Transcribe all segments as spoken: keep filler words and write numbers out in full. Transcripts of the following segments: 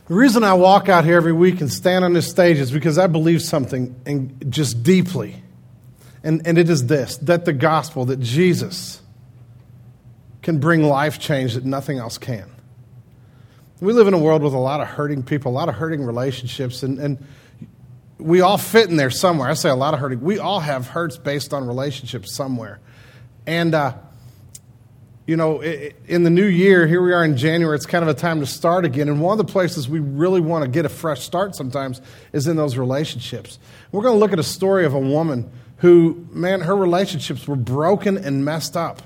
The reason I walk out here every week and stand on this stage is because I believe something and just deeply. And, and it is this, that the gospel, that Jesus can bring life change that nothing else can. We live in a world with a lot of hurting people, a lot of hurting relationships, and, and we all fit in there somewhere. I say a lot of hurting. We all have hurts based on relationships somewhere. And, uh, you know, in the new year, here we are in January, it's kind of a time to start again. And one of the places we really want to get a fresh start sometimes is in those relationships. We're going to look at a story of a woman who, man, her relationships were broken and messed up.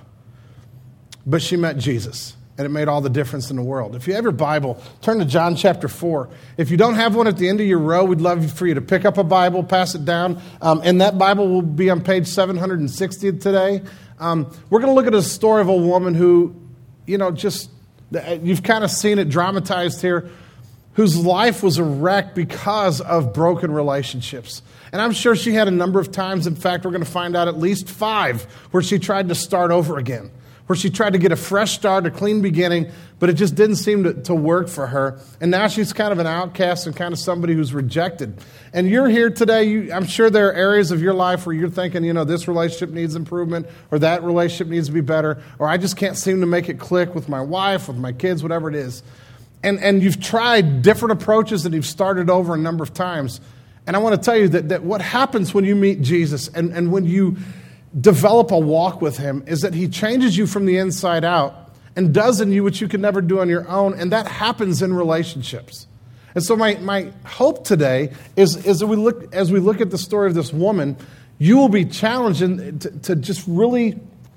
But she met Jesus, and it made all the difference in the world. If you have your Bible, turn to John chapter four. If you don't have one at the end of your row, we'd love for you to pick up a Bible, pass it down. Um, and that Bible will be on page seven hundred sixty today. Um, we're going to look at a story of a woman who, you know, just, you've kind of seen it dramatized here, whose life was a wreck because of broken relationships. And I'm sure she had a number of times, in fact, we're going to find out at least five, where she tried to start over again, where she tried to get a fresh start, a clean beginning, but it just didn't seem to, to work for her. And now she's kind of an outcast and kind of somebody who's rejected. And you're here today, you, I'm sure there are areas of your life where you're thinking, you know, this relationship needs improvement, or that relationship needs to be better, or I just can't seem to make it click with my wife, with my kids, whatever it is. And, and you've tried different approaches and you've started over a number of times. And I want to tell you that, that what happens when you meet Jesus and, and when you develop a walk with him is that he changes you from the inside out and does in you what you can never do on your own, and that happens in relationships. And so my, my hope today is, is that we look, as we look at the story of this woman, you will be challenged in, to, to just really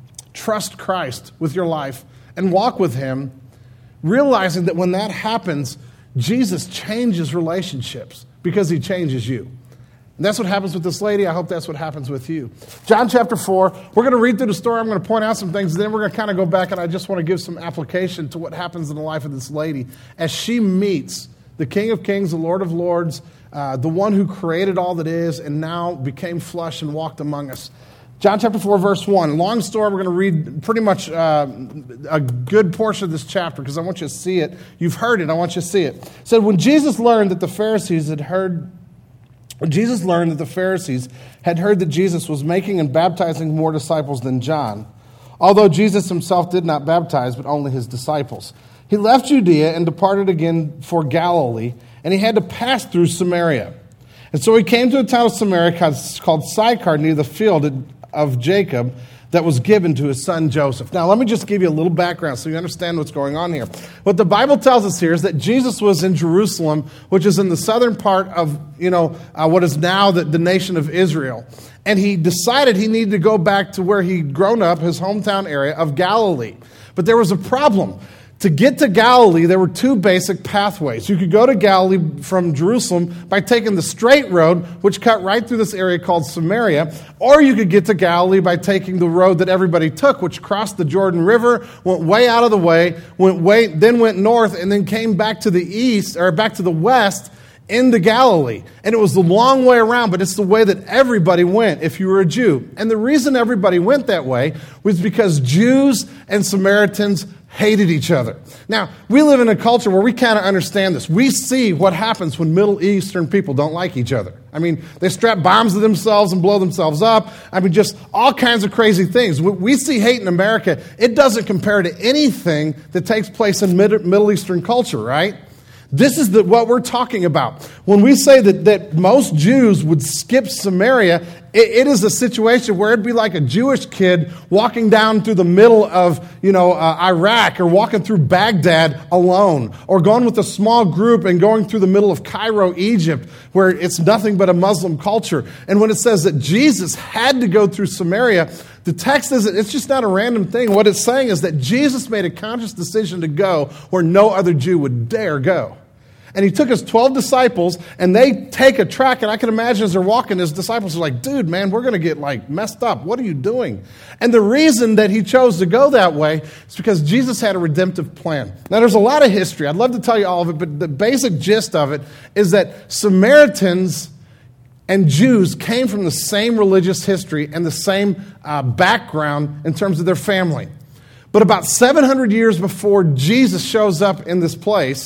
trust Christ with your life and walk with him, realizing that when that happens, Jesus changes relationships because he changes you. And that's what happens with this lady. I hope that's what happens with you. John chapter four, we're going to read through the story. I'm going to point out some things. Then we're going to kind of go back, and I just want to give some application to what happens in the life of this lady as she meets the King of Kings, the Lord of Lords, uh, the one who created all that is and now became flesh and walked among us. John chapter four, verse one. Long story. We're going to read pretty much uh, a good portion of this chapter because I want you to see it. You've heard it. I want you to see it. It said, when Jesus learned that the Pharisees had heard When Jesus learned that the Pharisees had heard that Jesus was making and baptizing more disciples than John, although Jesus himself did not baptize, but only his disciples, he left Judea and departed again for Galilee, and he had to pass through Samaria. And so he came to a town of Samaria called Sychar, near the field of Jacob, that was given to his son Joseph. Now, let me just give you a little background so you understand what's going on here. What the Bible tells us here is that Jesus was in Jerusalem, which is in the southern part of, you know, uh, what is now the, the nation of Israel. And he decided he needed to go back to where he'd grown up, his hometown area of Galilee. But there was a problem. To get to Galilee, there were two basic pathways. You could go to Galilee from Jerusalem by taking the straight road, which cut right through this area called Samaria, or you could get to Galilee by taking the road that everybody took, which crossed the Jordan River, went way out of the way, went way, then went north, and then came back to the east, or back to the west, into Galilee. And it was the long way around, but it's the way that everybody went if you were a Jew. And the reason everybody went that way was because Jews and Samaritans hated each other. Now, we live in a culture where we kind of understand this. We see what happens when Middle Eastern people don't like each other. I mean, they strap bombs to themselves and blow themselves up. I mean, just all kinds of crazy things. We see hate in America. It doesn't compare to anything that takes place in Middle Eastern culture, right? This is the, what we're talking about. When we say that, that most Jews would skip Samaria, it, it is a situation where it'd be like a Jewish kid walking down through the middle of, you know, uh, Iraq, or walking through Baghdad alone, or going with a small group and going through the middle of Cairo, Egypt, where it's nothing but a Muslim culture. And when it says that Jesus had to go through Samaria, the text isn't, it's just not a random thing. What it's saying is that Jesus made a conscious decision to go where no other Jew would dare go. And he took his twelve disciples, and they take a track, and I can imagine as they're walking, his disciples are like, dude, man, we're going to get like messed up. What are you doing? And the reason that he chose to go that way is because Jesus had a redemptive plan. Now, there's a lot of history. I'd love to tell you all of it, but the basic gist of it is that Samaritans and Jews came from the same religious history and the same uh, background in terms of their family. But about seven hundred years before Jesus shows up in this place,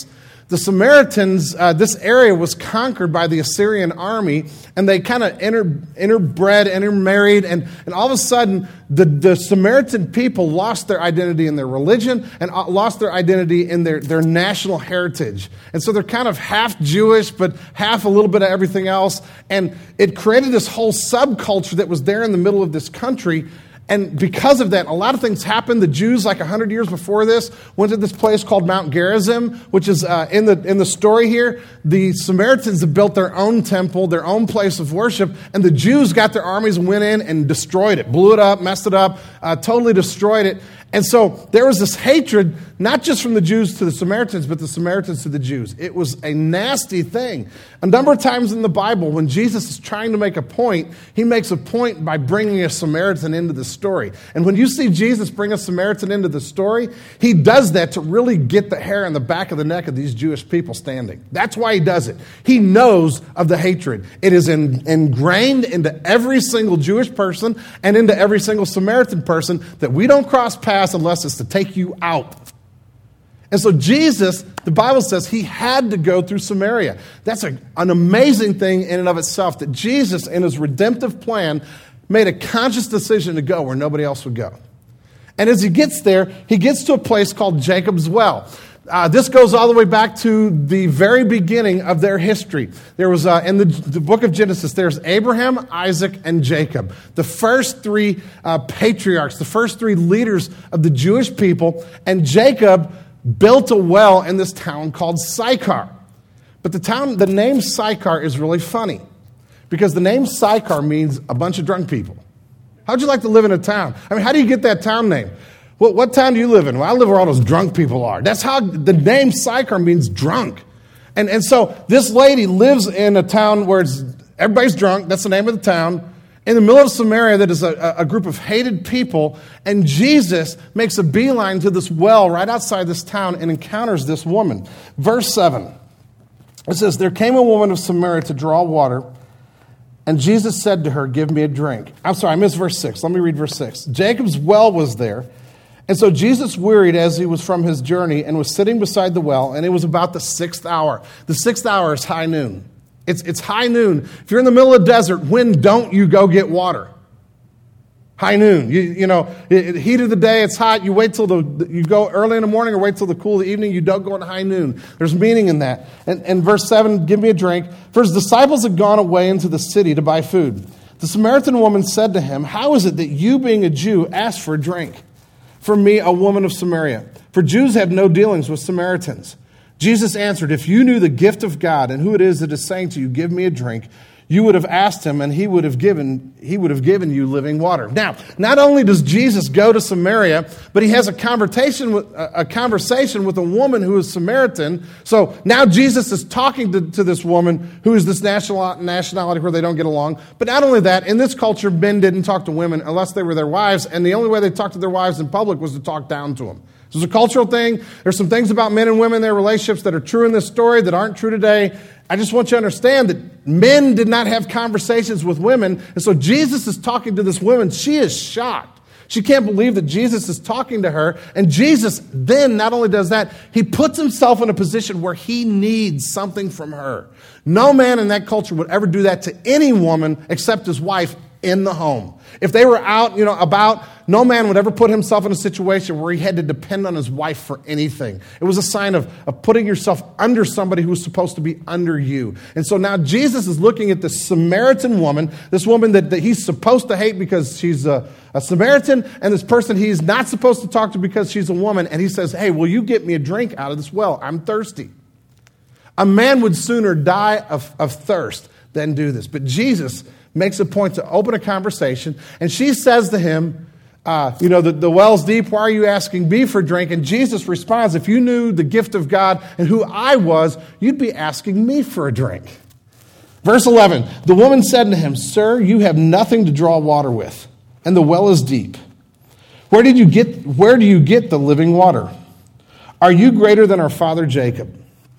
The Samaritans, uh, this area was conquered by the Assyrian army, and they kind of inter, interbred, intermarried, and, and all of a sudden, the, the Samaritan people lost their identity in their religion and lost their identity in their, their national heritage. And so they're kind of half Jewish, but half a little bit of everything else. And it created this whole subculture that was there in the middle of this country. And because of that, a lot of things happened. The Jews, like one hundred years before this, went to this place called Mount Gerizim, which is uh, in the in the story here. The Samaritans have built their own temple, their own place of worship, and the Jews got their armies and went in and destroyed it, blew it up, messed it up, uh, totally destroyed it. And so there was this hatred, not just from the Jews to the Samaritans, but the Samaritans to the Jews. It was a nasty thing. A number of times in the Bible, when Jesus is trying to make a point, he makes a point by bringing a Samaritan into the story. And when you see Jesus bring a Samaritan into the story, he does that to really get the hair on the back of the neck of these Jewish people standing. That's why he does it. He knows of the hatred. It is in, ingrained into every single Jewish person and into every single Samaritan person that we don't cross paths unless it's to take you out. And so Jesus, the Bible says, he had to go through Samaria. That's a, an amazing thing in and of itself, that Jesus, in his redemptive plan, made a conscious decision to go where nobody else would go. And as he gets there, he gets to a place called Jacob's Well. Uh, this goes all the way back to the very beginning of their history. There was, uh, in the, the book of Genesis, there's Abraham, Isaac, and Jacob. The first three uh, patriarchs, the first three leaders of the Jewish people. And Jacob built a well in this town called Sychar. But the town, the name Sychar is really funny, because the name Sychar means a bunch of drunk people. How'd you like to live in a town? I mean, how do you get that town name? Well, what town do you live in? Well, I live where all those drunk people are. That's how the name Sychar means drunk. And, and so this lady lives in a town where it's, everybody's drunk. That's the name of the town. In the middle of Samaria, that is a, a group of hated people. And Jesus makes a beeline to this well right outside this town and encounters this woman. Verse seven, it says, "There came a woman of Samaria to draw water. And Jesus said to her, 'Give me a drink.'" I'm sorry, I missed verse six. Let me read verse six. "Jacob's well was there. And so Jesus wearied as he was from his journey and was sitting beside the well, and it was about the sixth hour. The sixth hour is high noon. It's, it's high noon. If you're in the middle of the desert, when don't you go get water? High noon. You, you know, it, it, heat of the day, it's hot. You wait till the, you go early in the morning or wait till the cool of the evening. You don't go in high noon. There's meaning in that. And, and verse seven, "Give me a drink." For his disciples had gone away into the city to buy food. The Samaritan woman said to him, "How is it that you, being a Jew, ask for a drink from me, a woman of Samaria? For Jews have no dealings with Samaritans." Jesus answered, "If you knew the gift of God and who it is that is saying to you, 'Give me a drink,' you would have asked him, and he would have given he would have given you living water." Now, not only does Jesus go to Samaria, but he has a conversation with a conversation with a woman who is Samaritan. So now Jesus is talking to, to this woman who is this national nationality where they don't get along. But not only that, in this culture, men didn't talk to women unless they were their wives, and the only way they talked to their wives in public was to talk down to them. This is a cultural thing. There's some things about men and women in their relationships that are true in this story that aren't true today. I just want you to understand that men did not have conversations with women. And so Jesus is talking to this woman. She is shocked. She can't believe that Jesus is talking to her. And Jesus then not only does that, he puts himself in a position where he needs something from her. No man in that culture would ever do that to any woman except his wife in the home. If they were out, you know, about, no man would ever put himself in a situation where he had to depend on his wife for anything. It was a sign of, of putting yourself under somebody who was supposed to be under you. And so now Jesus is looking at this Samaritan woman, this woman that, that he's supposed to hate because she's a, a Samaritan, and this person he's not supposed to talk to because she's a woman. And he says, "Hey, will you get me a drink out of this well? I'm thirsty." A man would sooner die of, of thirst than do this. But Jesus makes a point to open a conversation, and she says to him, uh, you know, the, the well's deep, why are you asking me for a drink? And Jesus responds, "If you knew the gift of God and who I was, you'd be asking me for a drink." Verse eleven, the woman said to him, "Sir, you have nothing to draw water with, and the well is deep. Where did you get, where do you get the living water? Are you greater than our father Jacob?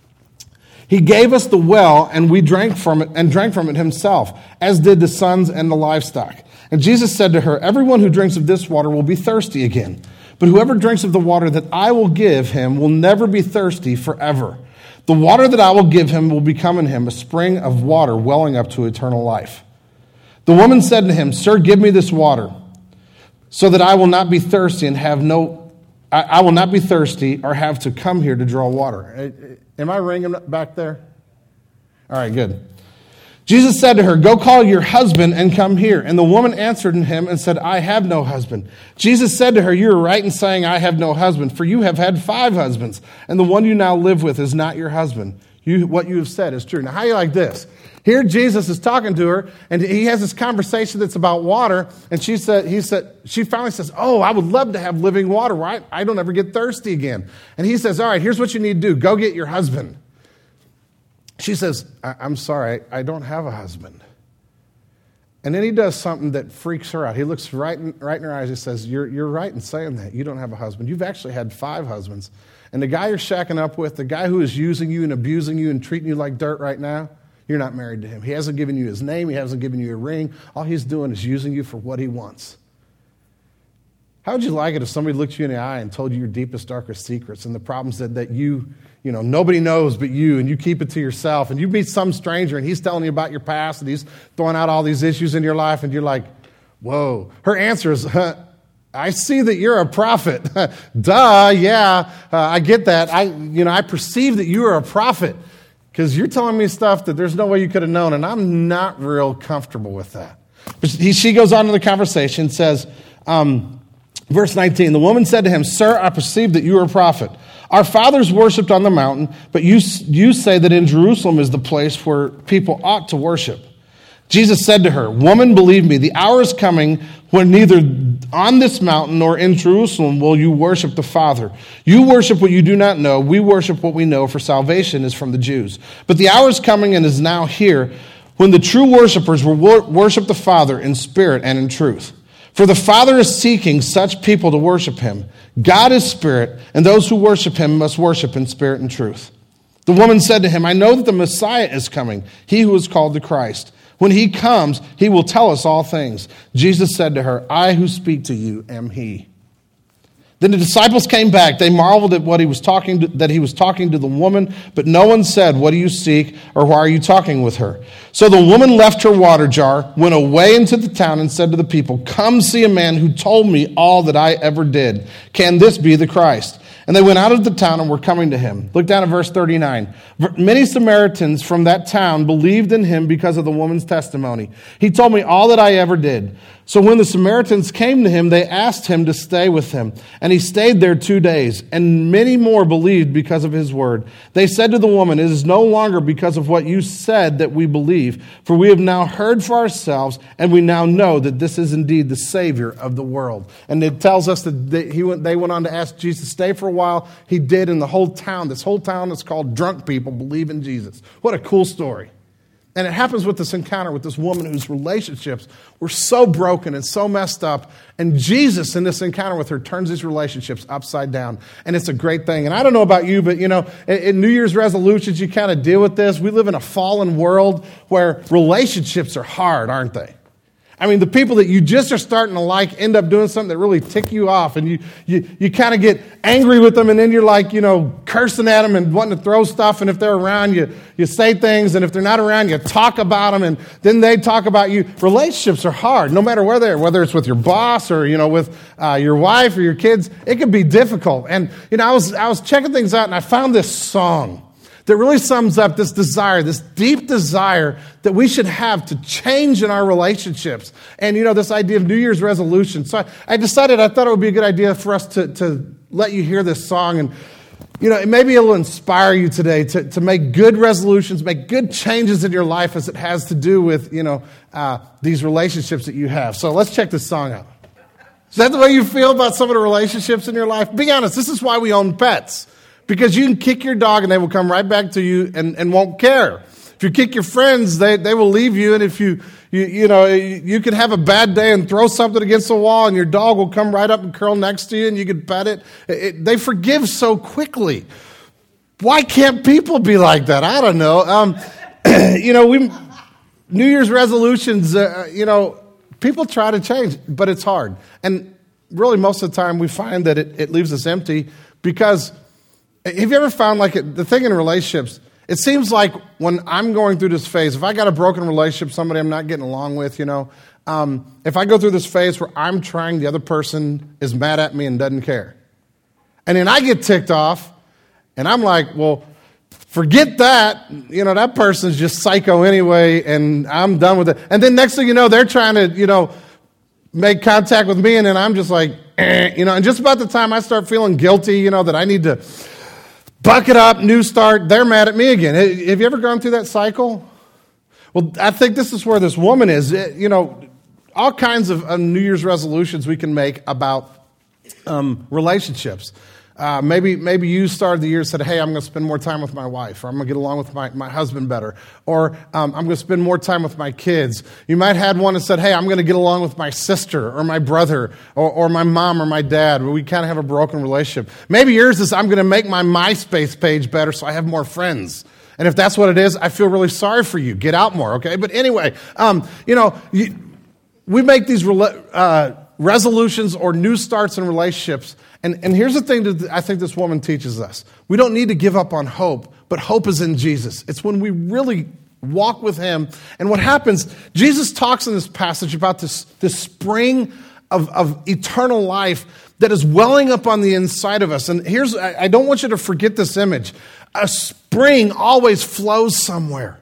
He gave us the well, and we drank from it, and drank from it himself, as did the sons and the livestock." And Jesus said to her, "Everyone who drinks of this water will be thirsty again. But whoever drinks of the water that I will give him will never be thirsty forever. The water that I will give him will become in him a spring of water welling up to eternal life." The woman said to him, "Sir, give me this water, so that I will not be thirsty and have no, I, I will not be thirsty or have to come here to draw water." Am I ringing back there? All right, good. Jesus said to her, "Go call your husband and come here." And the woman answered him and said, "I have no husband." Jesus said to her, "You are right in saying, 'I have no husband,' for you have had five husbands, and the one you now live with is not your husband. You, what you have said is true." Now, how do you like this? Here Jesus is talking to her, and he has this conversation that's about water, and she said, he said, she finally says, "Oh, I would love to have living water where I, I don't ever get thirsty again." And he says, "All right, here's what you need to do. Go get your husband." She says, I- I'm sorry, I don't have a husband. And then he does something that freaks her out. He looks right in, right in her eyes and says, you're, you're right in saying that. You don't have a husband. You've actually had five husbands. And the guy you're shacking up with, the guy who is using you and abusing you and treating you like dirt right now, you're not married to him. He hasn't given you his name. He hasn't given you a ring. All he's doing is using you for what he wants. How would you like it if somebody looked you in the eye and told you your deepest, darkest secrets and the problems that, that you, you know, nobody knows but you, and you keep it to yourself, and you meet some stranger and he's telling you about your past and he's throwing out all these issues in your life, and you're like, whoa. Her answer is, huh, I see that you're a prophet. Duh, yeah, uh, I get that. I, you know, I perceive that you are a prophet because you're telling me stuff that there's no way you could have known, and I'm not real comfortable with that. But he, she goes on to the conversation, says, um, verse nineteen, the woman said to him, "Sir, I perceive that you are a prophet. Our fathers worshipped on the mountain, but you, you say that in Jerusalem is the place where people ought to worship." Jesus said to her, "Woman, believe me, the hour is coming when neither on this mountain nor in Jerusalem will you worship the Father. You worship what you do not know. We worship what we know, for salvation is from the Jews. But the hour is coming and is now here when the true worshipers will worship the Father in spirit and in truth. For the Father is seeking such people to worship him. God is spirit, and those who worship him must worship in spirit and truth." The woman said to him, "I know that the Messiah is coming, he who is called the Christ. When he comes, he will tell us all things." Jesus said to her, "I who speak to you am he." Then the disciples came back. They marveled at what he was talking to, that he was talking to the woman, but no one said, "What do you seek?" or "Why are you talking with her?" So the woman left her water jar, went away into the town, and said to the people, "Come see a man who told me all that I ever did. Can this be the Christ?" And they went out of the town and were coming to him. Look down at verse thirty-nine. Many Samaritans from that town believed in him because of the woman's testimony. "He told me all that I ever did." So when the Samaritans came to him, they asked him to stay with them. And he stayed there two days. And many more believed because of his word. They said to the woman, "It is no longer because of what you said that we believe, for we have now heard for ourselves, and we now know that this is indeed the Savior of the world." And it tells us that they, he went, they went on to ask Jesus to stay for a while. He did, and the whole town, this whole town that's called Drunk People, believe in Jesus. What a cool story. And it happens with this encounter with this woman whose relationships were so broken and so messed up. And Jesus, in this encounter with her, turns these relationships upside down. And it's a great thing. And I don't know about you, but, you know, in, in New Year's resolutions, you kind of deal with this. We live in a fallen world where relationships are hard, aren't they? I mean, the people that you just are starting to like end up doing something that really tick you off, and you you, you kind of get angry with them, and then you're like, you know, cursing at them and wanting to throw stuff, and if they're around, you, you say things, and if they're not around, you talk about them, and then they talk about you. Relationships are hard, no matter where they're, whether it's with your boss or, you know, with uh, your wife or your kids. It can be difficult. And, you know, I was I was checking things out, and I found this song that really sums up this desire, this deep desire that we should have to change in our relationships. And, you know, this idea of New Year's resolution. So I, I decided I thought it would be a good idea for us to, to let you hear this song. And, you know, maybe it'll inspire you today to, to make good resolutions, make good changes in your life as it has to do with, you know, uh, these relationships that you have. So let's check this song out. Is that the way you feel about some of the relationships in your life? Be honest, this is why we own pets. Because you can kick your dog and they will come right back to you and, and won't care. If you kick your friends, they, they will leave you. And if you, you, you know, you can have a bad day and throw something against the wall and your dog will come right up and curl next to you and you can pet it. it they forgive so quickly. Why can't people be like that? I don't know. Um, you know, we New Year's resolutions, uh, you know, people try to change, but it's hard. And really most of the time we find that it, it leaves us empty because have you ever found, like, the thing in relationships, it seems like when I'm going through this phase, if I got a broken relationship, somebody I'm not getting along with, you know, um, if I go through this phase where I'm trying, the other person is mad at me and doesn't care. And then I get ticked off, and I'm like, well, forget that. You know, that person's just psycho anyway, and I'm done with it. And then next thing you know, they're trying to, you know, make contact with me, and then I'm just like, eh, you know, and just about the time I start feeling guilty, you know, that I need to buck it up, new start, they're mad at me again. Have you ever gone through that cycle? Well, I think this is where this woman is. You know, all kinds of uh, New Year's resolutions we can make about um, relationships. Uh, maybe maybe you started the year and said, hey, I'm going to spend more time with my wife, or I'm going to get along with my, my husband better, or um, I'm going to spend more time with my kids. You might have had one that said, hey, I'm going to get along with my sister or my brother or, or my mom or my dad, where we kind of have a broken relationship. Maybe yours is, I'm going to make my MySpace page better so I have more friends. And if that's what it is, I feel really sorry for you. Get out more, okay? But anyway, um, you know, you, we make these uh, resolutions or new starts in relationships. And, and here's the thing that I think this woman teaches us. We don't need to give up on hope, but hope is in Jesus. It's when we really walk with him. And what happens, Jesus talks in this passage about this, this spring of, of eternal life that is welling up on the inside of us. And here's, I, I don't want you to forget this image. A spring always flows somewhere.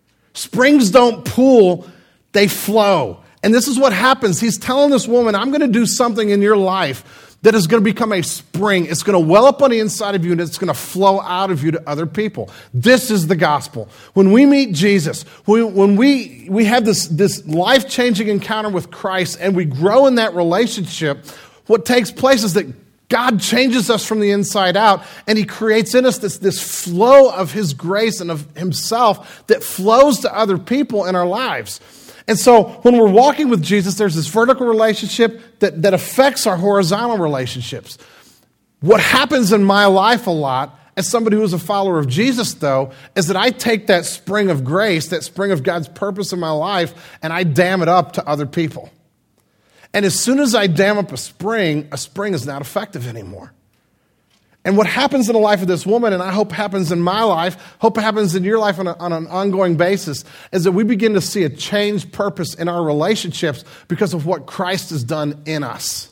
Springs don't pool, they flow. And this is what happens. He's telling this woman, I'm going to do something in your life that is going to become a spring. It's going to well up on the inside of you, and it's going to flow out of you to other people. This is the gospel. When we meet Jesus, when, when we, we have this, this life-changing encounter with Christ, and we grow in that relationship, what takes place is that God changes us from the inside out, and he creates in us this, this flow of his grace and of himself that flows to other people in our lives. And so when we're walking with Jesus, there's this vertical relationship that, that affects our horizontal relationships. What happens in my life a lot, as somebody who is a follower of Jesus, though, is that I take that spring of grace, that spring of God's purpose in my life, and I dam it up to other people. And as soon as I dam up a spring, a spring is not effective anymore. And what happens in the life of this woman, and I hope happens in my life, hope happens in your life on, a, on an ongoing basis, is that we begin to see a changed purpose in our relationships because of what Christ has done in us.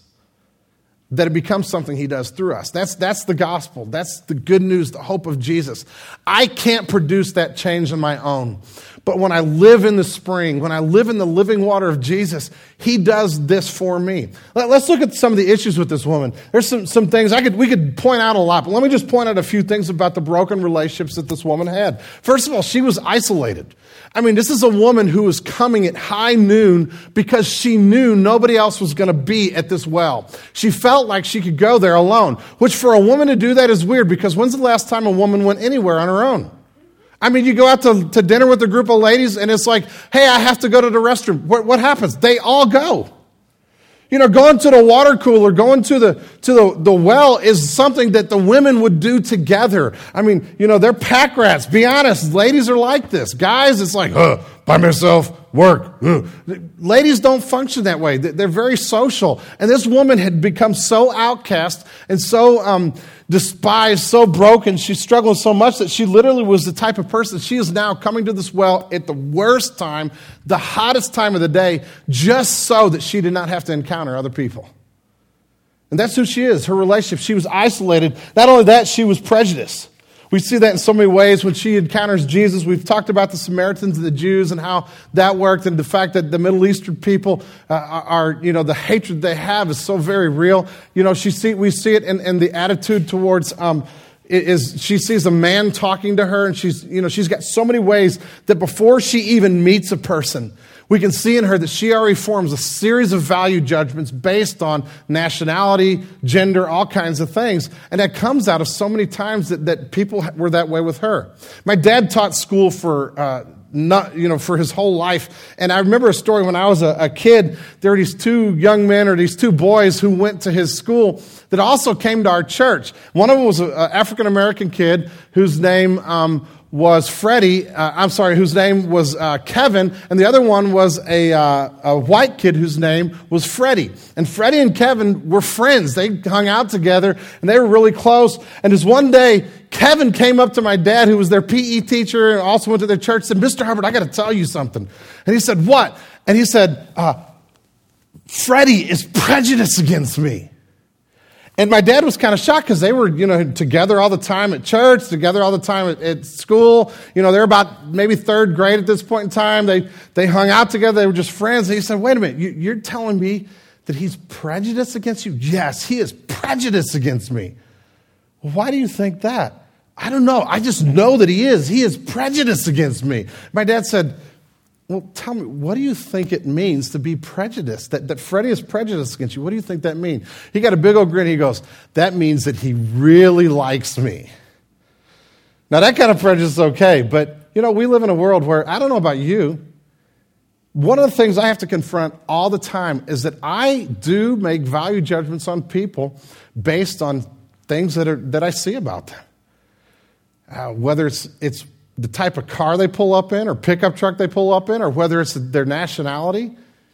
That it becomes something he does through us. That's, that's the gospel. That's the good news, the hope of Jesus. I can't produce that change on my own. But when I live in the spring, when I live in the living water of Jesus, he does this for me. Let, let's look at some of the issues with this woman. There's some, some things I could we could point out a lot, but let me just point out a few things about the broken relationships that this woman had. First of all, she was isolated. I mean, this is a woman who was coming at high noon because she knew nobody else was going to be at this well. She felt like she could go there alone, which for a woman to do that is weird, because when's the last time a woman went anywhere on her own? I mean, you go out to, to dinner with a group of ladies and it's like, hey, I have to go to the restroom. What, what happens? They all go. You know, going to the water cooler, going to the to the, the well is something that the women would do together. I mean, you know, they're pack rats. Be honest, ladies are like this. Guys, it's like, uh, by myself, work. Uh. Ladies don't function that way. They're very social. And this woman had become so outcast and so um, despised, so broken. She struggled so much that she literally was the type of person. She is now coming to this well at the worst time, the hottest time of the day, just so that she did not have to encounter other people. And that's who she is, her relationship. She was isolated. Not only that, she was prejudiced. We see that in so many ways when she encounters Jesus. We've talked about the Samaritans and the Jews and how that worked, and the fact that the Middle Eastern people uh, are, you know, the hatred they have is so very real. You know, she see we see it in, in the attitude towards. Um, is she sees a man talking to her, and she's, you know, she's got so many ways that before she even meets a person, we can see in her that she already forms a series of value judgments based on nationality, gender, all kinds of things. And that comes out of so many times that, that people were that way with her. My dad taught school for, uh, not, you know, for his whole life. And I remember a story when I was a, a kid. There were these two young men or these two boys who went to his school that also came to our church. One of them was an African-American kid whose name um, was Freddie, uh, I'm sorry, whose name was uh, Kevin, and the other one was a, uh, a white kid whose name was Freddie. And Freddie and Kevin were friends. They hung out together, and they were really close. And just one day, Kevin came up to my dad, who was their P E teacher and also went to their church, and said, Mister Hubbard, I got to tell you something. And he said, what? And he said, uh, Freddie is prejudiced against me. And my dad was kind of shocked because they were, you know, together all the time at church, together all the time at, at school. You know, they're about maybe third grade at this point in time. They they hung out together. They were just friends. And he said, wait a minute, you, you're telling me that he's prejudiced against you? Yes, he is prejudiced against me. Well, why do you think that? I don't know. I just know that he is. He is prejudiced against me. My dad said, well, tell me, what do you think it means to be prejudiced? That, that Freddie is prejudiced against you. What do you think that means? He got a big old grin. He goes, that means that he really likes me. Now, that kind of prejudice is okay, but, you know, we live in a world where, I don't know about you, one of the things I have to confront all the time is that I do make value judgments on people based on things that are that I see about them. Uh, whether it's it's the type of car they pull up in or pickup truck they pull up in, or whether it's their nationality.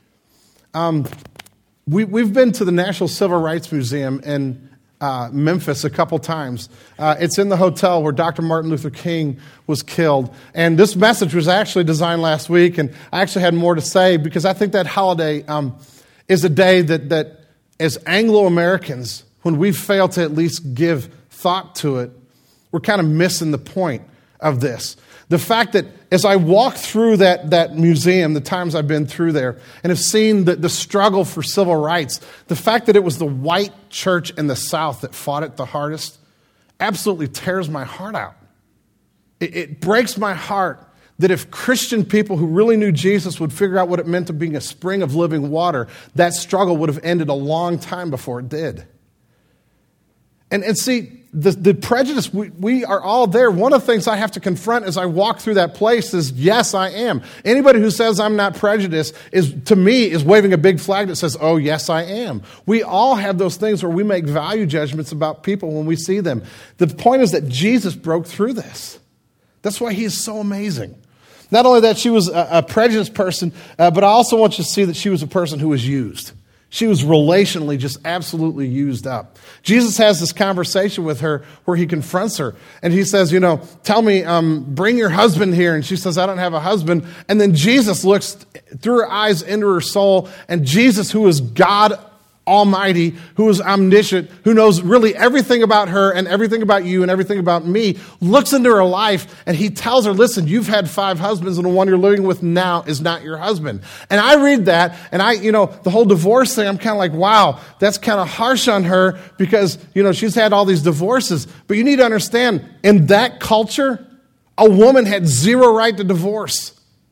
Um, we, we've been to the National Civil Rights Museum in uh, Memphis a couple times. Uh, it's in the hotel where Doctor Martin Luther King was killed. And this message was actually designed last week, and I actually had more to say because I think that holiday um, is a day that, that as Anglo-Americans, when we fail to at least give thought to it, we're kind of missing the point of this. The fact that as I walk through that, that museum, the times I've been through there, and have seen the, the struggle for civil rights, the fact that it was the white church in the South that fought it the hardest, absolutely tears my heart out. It, it breaks my heart that if Christian people who really knew Jesus would figure out what it meant to being a spring of living water, that struggle would have ended a long time before it did. And, and see, the, the prejudice, we, we are all there. One of the things I have to confront as I walk through that place is, yes, I am. Anybody who says I'm not prejudiced, is to me, is waving a big flag that says, oh, yes, I am. We all have those things where we make value judgments about people when we see them. The point is that Jesus broke through this. That's why he is so amazing. Not only that she was a, a prejudiced person, uh, but I also want you to see that she was a person who was used. She was relationally just absolutely used up. Jesus has this conversation with her where he confronts her. And he says, you know, tell me, um, bring your husband here. And she says, I don't have a husband. And then Jesus looks through her eyes into her soul. And Jesus, who is God Almighty, who is omniscient, who knows really everything about her and everything about you and everything about me, looks into her life and he tells her, listen, you've had five husbands and the one you're living with now is not your husband. And I read that and I, you know, the whole divorce thing, I'm kind of like, wow, that's kind of harsh on her because, you know, she's had all these divorces. But you need to understand, in that culture, a woman had zero right to divorce.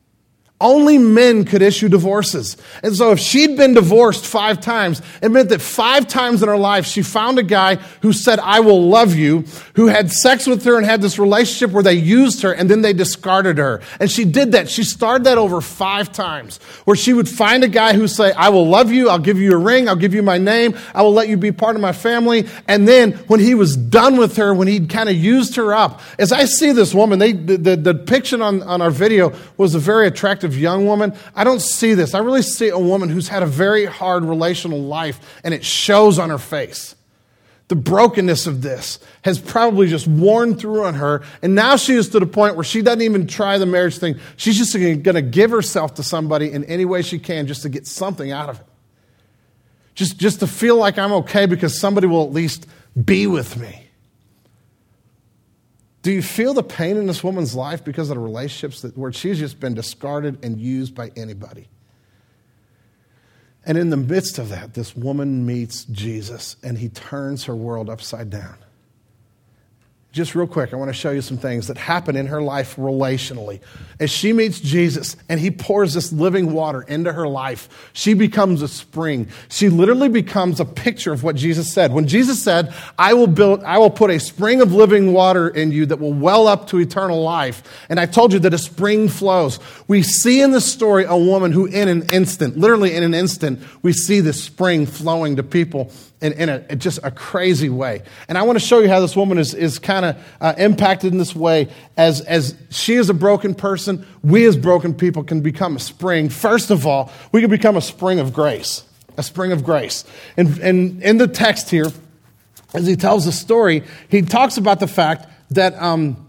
Only men could issue divorces. And so if she'd been divorced five times, it meant that five times in her life she found a guy who said, I will love you, who had sex with her and had this relationship where they used her and then they discarded her. And she did that. She started that over five times, where she would find a guy who say, I will love you, I'll give you a ring, I'll give you my name, I will let you be part of my family. And then when he was done with her, when he'd kind of used her up, as I see this woman, they, the, the, the depiction on, on our video was a very attractive young woman. I don't see this. I really see a woman who's had a very hard relational life, and it shows on her face. The brokenness of this has probably just worn through on her, and now she is to the point where she doesn't even try the marriage thing. She's just going to give herself to somebody in any way she can just to get something out of it. Just, just to feel like I'm okay because somebody will at least be with me. Do you feel the pain in this woman's life because of the relationships that, where she's just been discarded and used by anybody? And in the midst of that, this woman meets Jesus, and he turns her world upside down. Just real quick, I want to show you some things that happen in her life relationally. As she meets Jesus and he pours this living water into her life, she becomes a spring. She literally becomes a picture of what Jesus said. When Jesus said, I will build, I will put a spring of living water in you that will well up to eternal life. And I told you that a spring flows. We see in the story a woman who in an instant, literally in an instant, we see this spring flowing to people in, in a, just a crazy way. And I want to show you how this woman is, is kind of uh, impacted in this way. As, as she is a broken person, we as broken people can become a spring. First of all, we can become a spring of grace. A spring of grace. And, and in the text here, as he tells the story, he talks about the fact that um,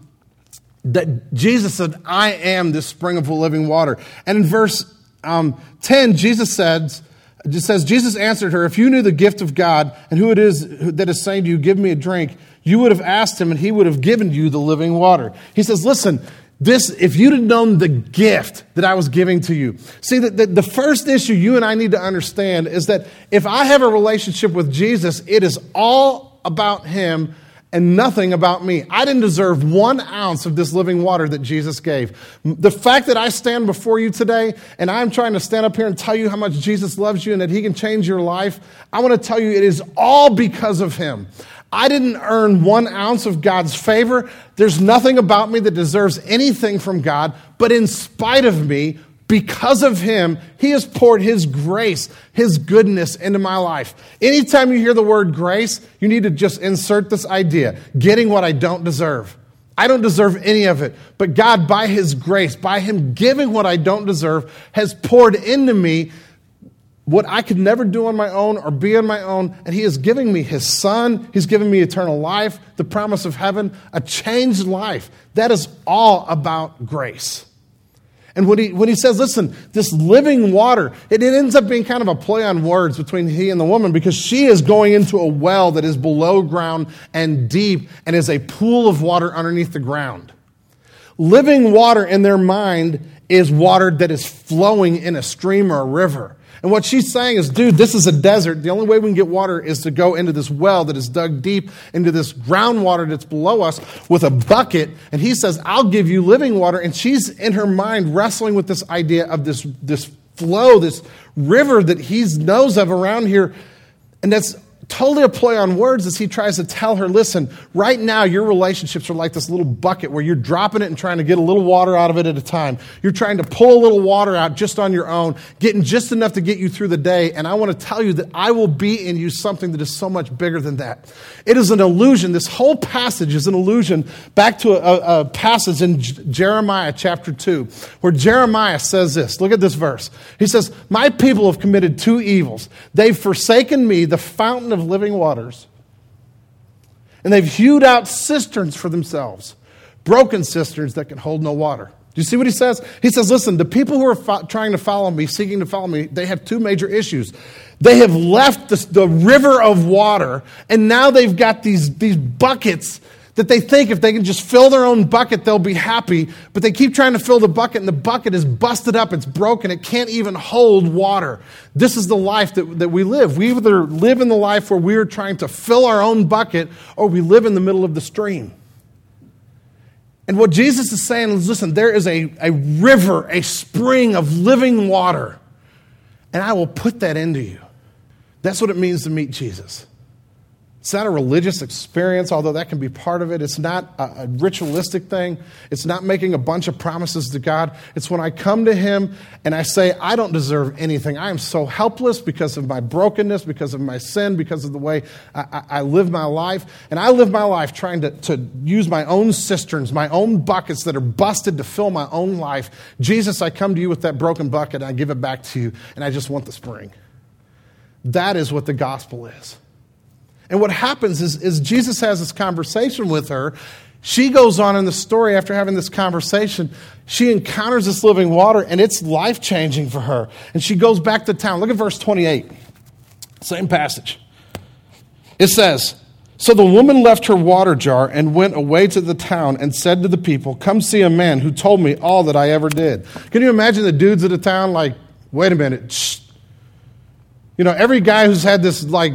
that Jesus said, I am this spring of living water. And in verse um, ten, Jesus says, Just says, Jesus answered her, if you knew the gift of God and who it is that is saying to you, give me a drink, you would have asked him and he would have given you the living water. He says, listen, this, if you'd have known the gift that I was giving to you. See, the, the, the first issue you and I need to understand is that if I have a relationship with Jesus, it is all about him and nothing about me. I didn't deserve one ounce of this living water that Jesus gave. The fact that I stand before you today and I'm trying to stand up here and tell you how much Jesus loves you and that he can change your life, I want to tell you it is all because of him. I didn't earn one ounce of God's favor. There's nothing about me that deserves anything from God, but in spite of me, because of him, he has poured his grace, his goodness into my life. Anytime you hear the word grace, you need to just insert this idea, getting what I don't deserve. I don't deserve any of it, but God, by his grace, by him giving what I don't deserve, has poured into me what I could never do on my own or be on my own, and he is giving me his son. He's giving me eternal life, the promise of heaven, a changed life. That is all about grace. And when he, when he says, listen, this living water, it, it ends up being kind of a play on words between he and the woman because she is going into a well that is below ground and deep and is a pool of water underneath the ground. Living water in their mind is water that is flowing in a stream or a river. And what she's saying is, dude, this is a desert. The only way we can get water is to go into this well that is dug deep into this groundwater that's below us with a bucket. And he says, I'll give you living water. And she's in her mind wrestling with this idea of this, this flow, this river that he knows of around here. And that's totally a play on words as he tries to tell her, listen, right now your relationships are like this little bucket where you're dropping it and trying to get a little water out of it at a time. You're trying to pull a little water out just on your own, getting just enough to get you through the day. And I want to tell you that I will be in you something that is so much bigger than that. It is an illusion. This whole passage is an illusion back to a, a passage in J- Jeremiah chapter two, where Jeremiah says this. Look at this verse. He says, my people have committed two evils. They've forsaken me, the fountain of living waters, and they've hewed out cisterns for themselves, broken cisterns that can hold no water. Do you see what he says? He says, listen, the people who are fo- trying to follow me, seeking to follow me, they have two major issues. They have left the, the river of water, and now they've got these, these buckets that they think if they can just fill their own bucket, they'll be happy. But they keep trying to fill the bucket, and the bucket is busted up. It's broken. It can't even hold water. This is the life that, that we live. We either live in the life where we're trying to fill our own bucket, or we live in the middle of the stream. And what Jesus is saying is, listen, there is a, a river, a spring of living water, and I will put that into you. That's what it means to meet Jesus. It's not a religious experience, although that can be part of it. It's not a, a ritualistic thing. It's not making a bunch of promises to God. It's when I come to him and I say, I don't deserve anything. I am so helpless because of my brokenness, because of my sin, because of the way I, I, I live my life. And I live my life trying to, to use my own cisterns, my own buckets that are busted to fill my own life. Jesus, I come to you with that broken bucket and I give it back to you, and I just want the spring. That is what the gospel is. And what happens is, is Jesus has this conversation with her. She goes on in the story after having this conversation. She encounters this living water, and it's life-changing for her. And she goes back to town. Look at verse twenty-eight. Same passage. It says, so the woman left her water jar and went away to the town and said to the people, come see a man who told me all that I ever did. Can you imagine the dudes of the town like, wait a minute. Shh. You know, every guy who's had this like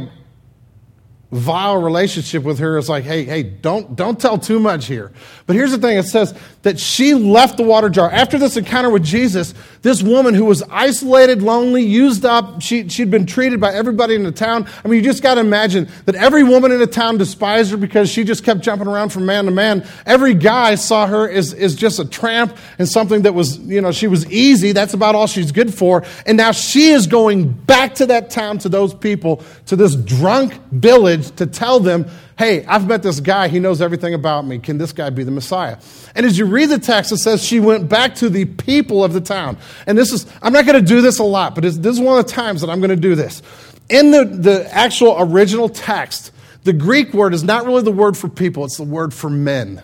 vile relationship with her is like, hey, hey, don't, don't tell too much here. But here's the thing. It says that she left the water jar. After this encounter with Jesus, This woman who was isolated, lonely, used up, she, she'd been treated by everybody in the town. I mean, you just got to imagine that every woman in the town despised her because she just kept jumping around from man to man. Every guy saw her as, as just a tramp and something that was, you know, she was easy. That's about all she's good for. And now she is going back to that town, to those people, to this drunk village to tell them, hey, I've met this guy. He knows everything about me. Can this guy be the Messiah? And as you read the text, it says she went back to the people of the town. And this is, I'm not going to do this a lot, but this is one of the times that I'm going to do this. In the, the actual original text, the Greek word is not really the word for people. It's the word for men.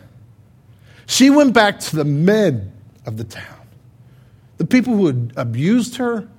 She went back to the men of the town. The people who had abused her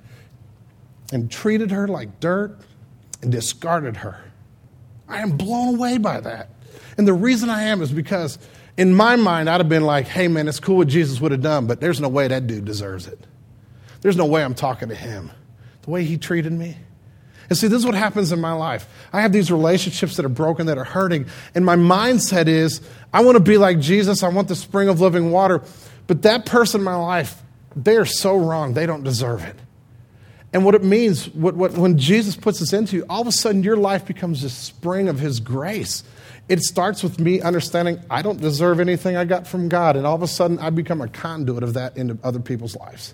and treated her like dirt and discarded her. I am blown away by that. And the reason I am is because in my mind, I'd have been like, hey, man, it's cool what Jesus would have done, but there's no way that dude deserves it. There's no way I'm talking to him. The way he treated me. And see, this is what happens in my life. I have these relationships that are broken, that are hurting, and my mindset is, I want to be like Jesus. I want the spring of living water. But that person in my life, they are so wrong. They don't deserve it. And what it means, what, what, when Jesus puts this into you, all of a sudden your life becomes a spring of his grace. It starts with me understanding I don't deserve anything I got from God. And all of a sudden I become a conduit of that into other people's lives.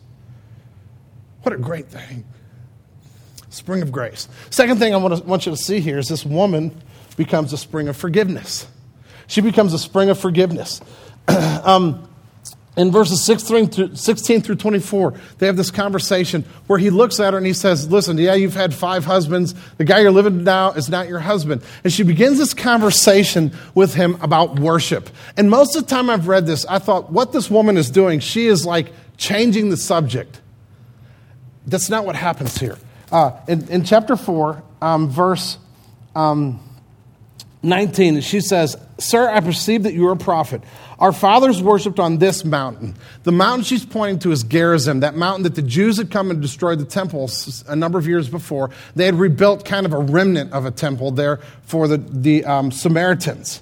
What a great thing. Spring of grace. Second thing I want, to, want you to see here is this woman becomes a spring of forgiveness. She becomes a spring of forgiveness. um, In verses sixteen through twenty-four, they have this conversation where he looks at her and he says, listen, yeah, you've had five husbands. The guy you're living with now is not your husband. And she begins this conversation with him about worship. And most of the time I've read this, I thought, what this woman is doing, she is like changing the subject. That's not what happens here. Uh, in, in chapter four, um, verse um, nineteen, she says, sir, I perceive that you are a prophet. Our fathers worshipped on this mountain. The mountain she's pointing to is Gerizim, that mountain that the Jews had come and destroyed the temple a number of years before. They had rebuilt kind of a remnant of a temple there for the, the um, Samaritans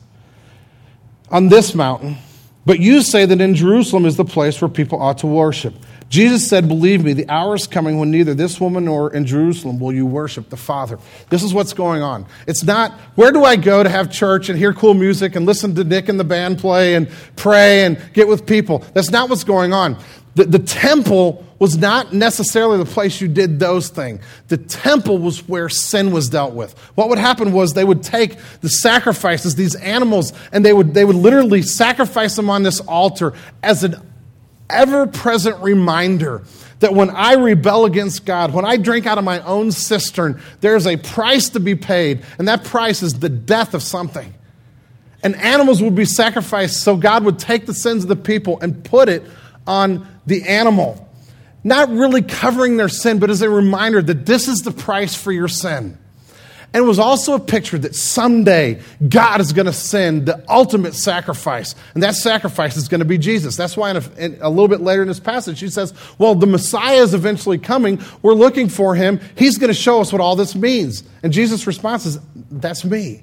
on this mountain. But you say that in Jerusalem is the place where people ought to worship. Jesus said, believe me, the hour is coming when neither this woman nor in Jerusalem will you worship the Father. This is what's going on. It's not, where do I go to have church and hear cool music and listen to Nick and the band play and pray and get with people. That's not what's going on. The, the temple was not necessarily the place you did those things. The temple was where sin was dealt with. What would happen was they would take the sacrifices, these animals, and they would they would literally sacrifice them on this altar as an ever-present reminder that when I rebel against God, when I drink out of my own cistern, there's a price to be paid, and that price is the death of something. And animals would be sacrificed so God would take the sins of the people and put it on the animal. Not really covering their sin, but as a reminder that this is the price for your sin. And it was also a picture that someday God is going to send the ultimate sacrifice. And that sacrifice is going to be Jesus. That's why in a, in a little bit later in this passage, she says, well, the Messiah is eventually coming. We're looking for him. He's going to show us what all this means. And Jesus' response is, that's me.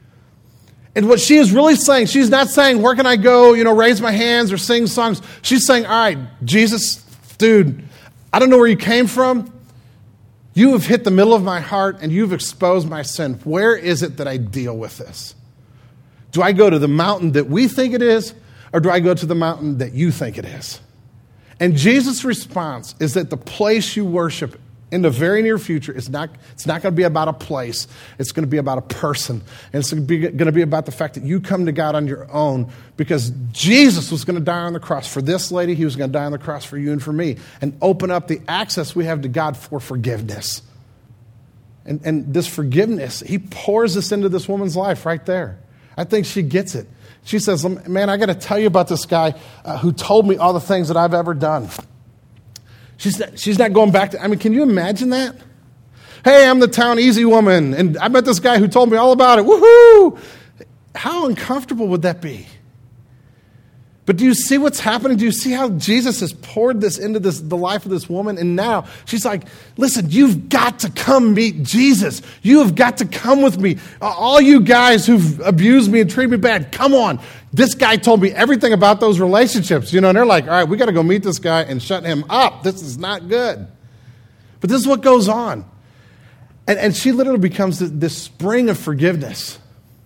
And what she is really saying, she's not saying, where can I go, you know, raise my hands or sing songs. She's saying, all right, Jesus, dude, I don't know where you came from. You have hit the middle of my heart and you've exposed my sin. Where is it that I deal with this? Do I go to the mountain that we think it is, or do I go to the mountain that you think it is? And Jesus' response is that the place you worship in the very near future is not, it's not going to be about a place. It's going to be about a person. And it's going to be, going to be about the fact that you come to God on your own because Jesus was going to die on the cross for this lady. He was going to die on the cross for you and for me and open up the access we have to God for forgiveness. And, and this forgiveness, he pours this into this woman's life right there. I think she gets it. She says, man, I got to tell you about this guy uh, who told me all the things that I've ever done. She's not, she's not going back to, I mean, can you imagine that? Hey, I'm the town easy woman, and I met this guy who told me all about it. Woohoo! How uncomfortable would that be? But do you see what's happening? Do you see how Jesus has poured this into this, the life of this woman? And now she's like, listen, you've got to come meet Jesus. You have got to come with me. All you guys who've abused me and treated me bad, come on. This guy told me everything about those relationships. You know, and they're like, all right, we got to go meet this guy and shut him up. This is not good. But this is what goes on. And, and she literally becomes this, this spring of forgiveness.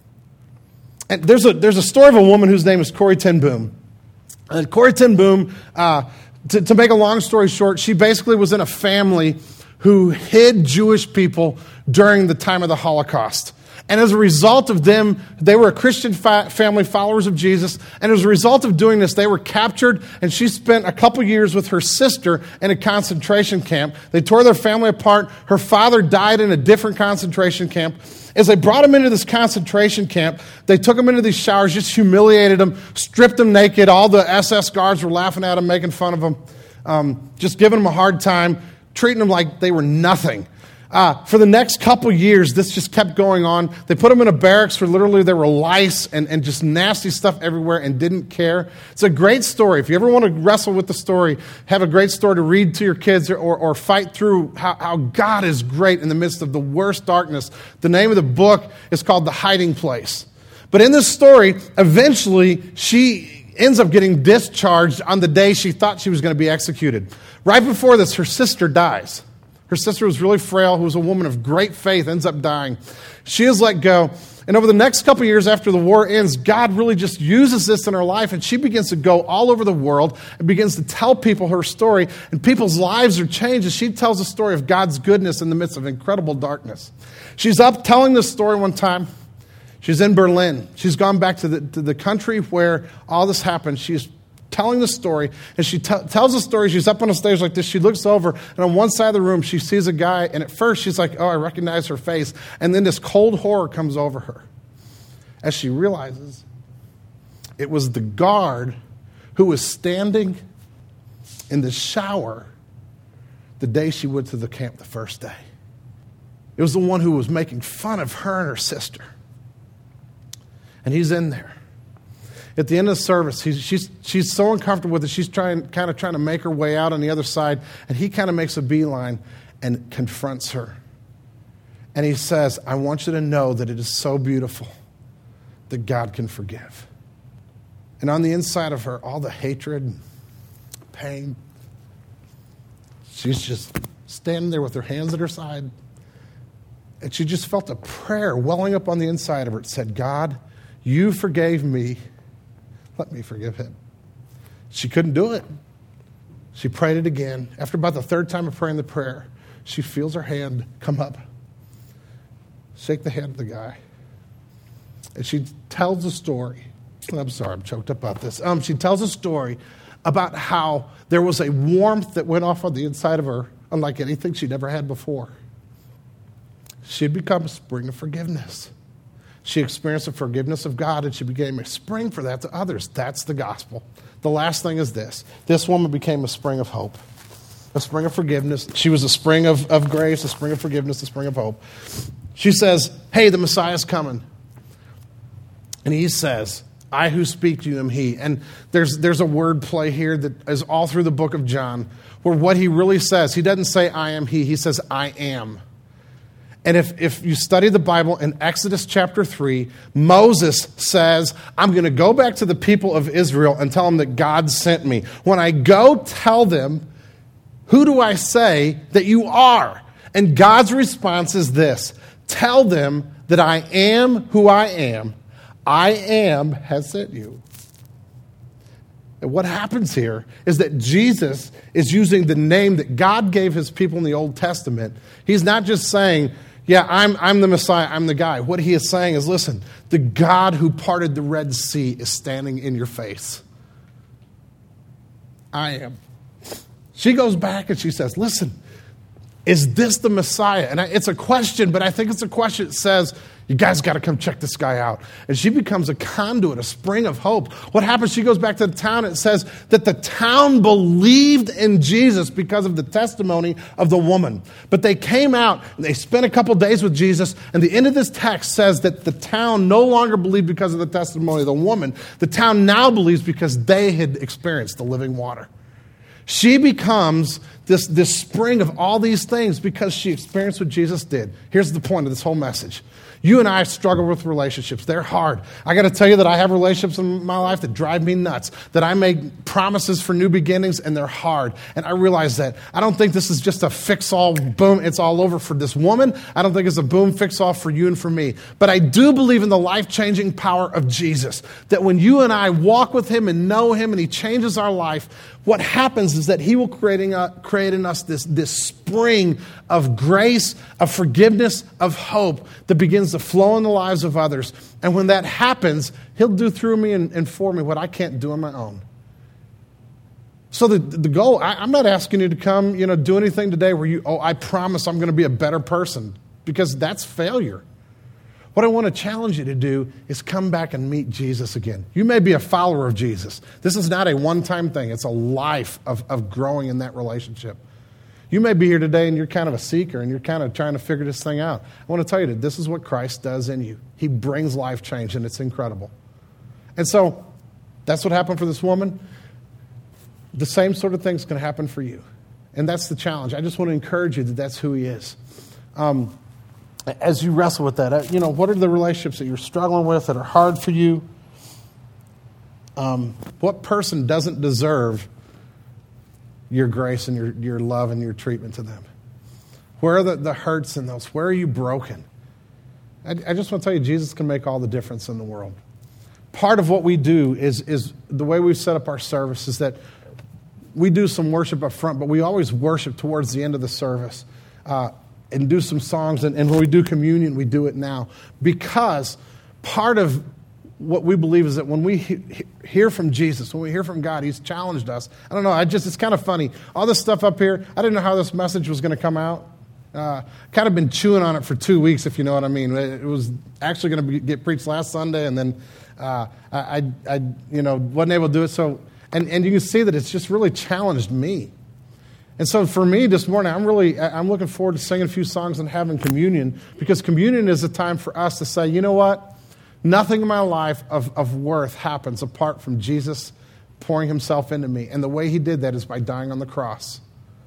And there's a, there's a story of a woman whose name is Corrie ten Boom. And Corrie ten Boom, uh, to, to make a long story short, she basically was in a family who hid Jewish people during the time of the Holocaust. And as a result of them, they were a Christian fa- family, followers of Jesus. And as a result of doing this, they were captured, and she spent a couple years with her sister in a concentration camp. They tore their family apart. Her father died in a different concentration camp. As they brought him into this concentration camp, they took him into these showers, just humiliated him, stripped him naked. All the S S guards were laughing at him, making fun of him, um, just giving him a hard time, treating him like they were nothing. Uh, for the next couple years, this just kept going on. They put him in a barracks where literally there were lice and, and just nasty stuff everywhere and didn't care. It's a great story. If you ever want to wrestle with the story, have a great story to read to your kids or, or, or fight through how, how God is great in the midst of the worst darkness. The name of the book is called The Hiding Place. But in this story, eventually she ends up getting discharged on the day she thought she was going to be executed. Right before this, her sister dies. Her sister was really frail, who was a woman of great faith, ends up dying. She is let go. And over the next couple of years after the war ends, God really just uses this in her life, and she begins to go all over the world and begins to tell people her story, and people's lives are changed as she tells the story of God's goodness in the midst of incredible darkness. She's up telling this story one time. She's in Berlin. She's gone back to the, to the country where all this happened. She's telling the story, and she t- tells the story. She's up on a stage like this. She looks over, and on one side of the room, she sees a guy, and at first she's like, oh, I recognize her face. And then this cold horror comes over her as she realizes it was the guard who was standing in the shower the day she went to the camp the first day. It was the one who was making fun of her and her sister. And he's in there. At the end of the service, he's, she's, she's so uncomfortable with it, she's trying, kind of trying to make her way out on the other side, and he kind of makes a beeline and confronts her. And he says, I want you to know that it is so beautiful that God can forgive. And on the inside of her, all the hatred, pain, she's just standing there with her hands at her side, and she just felt a prayer welling up on the inside of her. It said, God, you forgave me. Let me forgive him. She couldn't do it. She prayed it again. After about the third time of praying the prayer, she feels her hand come up, shake the hand of the guy. And she tells a story. I'm sorry, I'm choked up about this. Um, she tells a story about how there was a warmth that went off on the inside of her, unlike anything she'd ever had before. She'd become a spring of forgiveness. She experienced the forgiveness of God, and she became a spring for that to others. That's the gospel. The last thing is this. This woman became a spring of hope, a spring of forgiveness. She was a spring of, of grace, a spring of forgiveness, a spring of hope. She says, hey, the Messiah's coming. And he says, I who speak to you am he. And there's, there's a word play here that is all through the book of John, where what he really says, he doesn't say I am he, he says I am. And if, if you study the Bible in Exodus chapter three, Moses says, I'm going to go back to the people of Israel and tell them that God sent me. When I go tell them, who do I say that you are? And God's response is this, tell them that I am who I am. I am has sent you. And what happens here is that Jesus is using the name that God gave his people in the Old Testament. He's not just saying, yeah, I'm, I'm the Messiah, I'm the guy. What he is saying is, listen, the God who parted the Red Sea is standing in your face. I am. She goes back and she says, listen, is this the Messiah? And I, it's a question, but I think it's a question that says, you guys got to come check this guy out. And she becomes a conduit, a spring of hope. What happens? She goes back to the town. And it says that the town believed in Jesus because of the testimony of the woman. But they came out and they spent a couple days with Jesus. And the end of this text says that the town no longer believed because of the testimony of the woman. The town now believes because they had experienced the living water. She becomes this, this spring of all these things because she experienced what Jesus did. Here's the point of this whole message. You and I struggle with relationships. They're hard. I got to tell you that I have relationships in my life that drive me nuts, that I make promises for new beginnings, and they're hard. And I realize that. I don't think this is just a fix-all, boom, it's all over for this woman. I don't think it's a boom, fix-all for you and for me. But I do believe in the life-changing power of Jesus, that when you and I walk with him and know him and he changes our life, what happens is that he will create in, uh, create in us this, this spring of grace, of forgiveness, of hope that begins to flow in the lives of others. And when that happens, he'll do through me and, and for me what I can't do on my own. So the, the goal, I, I'm not asking you to come, you know, do anything today where you, oh, I promise I'm going to be a better person, because that's failure. What I want to challenge you to do is come back and meet Jesus again. You may be a follower of Jesus. This is not a one-time thing. It's a life of, of growing in that relationship. You may be here today and you're kind of a seeker and you're kind of trying to figure this thing out. I want to tell you that this is what Christ does in you. He brings life change, and it's incredible. And so that's what happened for this woman. The same sort of thing's going to happen for you. And that's the challenge. I just want to encourage you that that's who he is. Um, as you wrestle with that, you know, what are the relationships that you're struggling with that are hard for you? Um, what person doesn't deserve your grace and your, your love and your treatment to them? Where are the, the hurts in those? Where are you broken? I, I just want to tell you, Jesus can make all the difference in the world. Part of what we do is, is the way we've set up our service is that we do some worship up front, but we always worship towards the end of the service uh, and do some songs. And, and when we do communion, we do it now. Because part of what we believe is that when we he- hear from Jesus, when we hear from God, he's challenged us. I don't know, I just, it's kind of funny. All this stuff up here, I didn't know how this message was going to come out. Uh, kind of been chewing on it for two weeks, if you know what I mean. It was actually going to be, get preached last Sunday, and then uh, I, I, I, you know, wasn't able to do it. So, and, and you can see that it's just really challenged me. And so for me this morning, I'm really, I'm looking forward to singing a few songs and having communion, because communion is a time for us to say, you know what? Nothing in my life of, of worth happens apart from Jesus pouring himself into me. And the way he did that is by dying on the cross.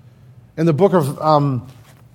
In the book of um,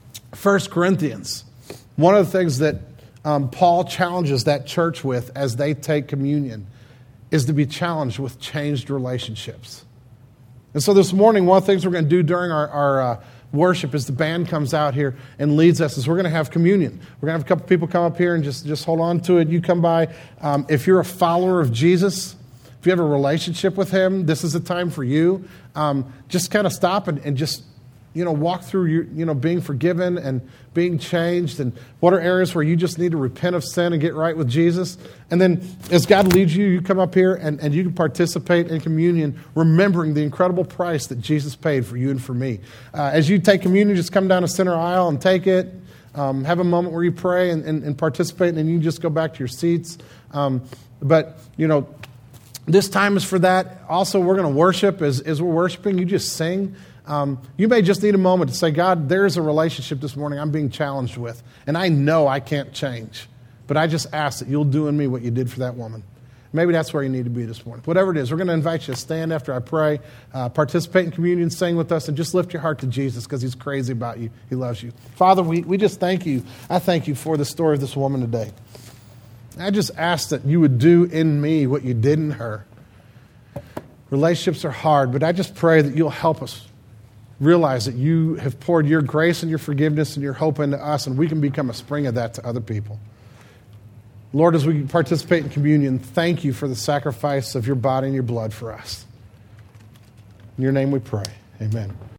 First Corinthians, one of the things that um, Paul challenges that church with as they take communion is to be challenged with changed relationships. And so this morning, one of the things we're going to do during our, our uh, worship as the band comes out here and leads us is we're going to have communion. We're going to have a couple people come up here and just, just hold on to it. You come by. Um, if you're a follower of Jesus, if you have a relationship with him, this is a time for you. Um, just kind of stop and, and just, you know, walk through your, you know, being forgiven and being changed, and what are areas where you just need to repent of sin and get right with Jesus. And then as God leads you, you come up here and, and you can participate in communion, remembering the incredible price that Jesus paid for you and for me. Uh, as you take communion, just come down the center aisle and take it. Um, have a moment where you pray and, and, and participate, and then you just go back to your seats. Um, but, you know, this time is for that. Also, we're going to worship. As, as we're worshiping, you just sing. Um, you may just need a moment to say, God, there's a relationship this morning I'm being challenged with, and I know I can't change, but I just ask that you'll do in me what you did for that woman. Maybe that's where you need to be this morning. Whatever it is, we're going to invite you to stand after I pray, uh, participate in communion, sing with us, and just lift your heart to Jesus, because he's crazy about you. He loves you. Father, we, we just thank you. I thank you for the story of this woman today. I just ask that you would do in me what you did in her. Relationships are hard, but I just pray that you'll help us realize that you have poured your grace and your forgiveness and your hope into us, and we can become a spring of that to other people. Lord, as we participate in communion, thank you for the sacrifice of your body and your blood for us. In your name we pray. Amen.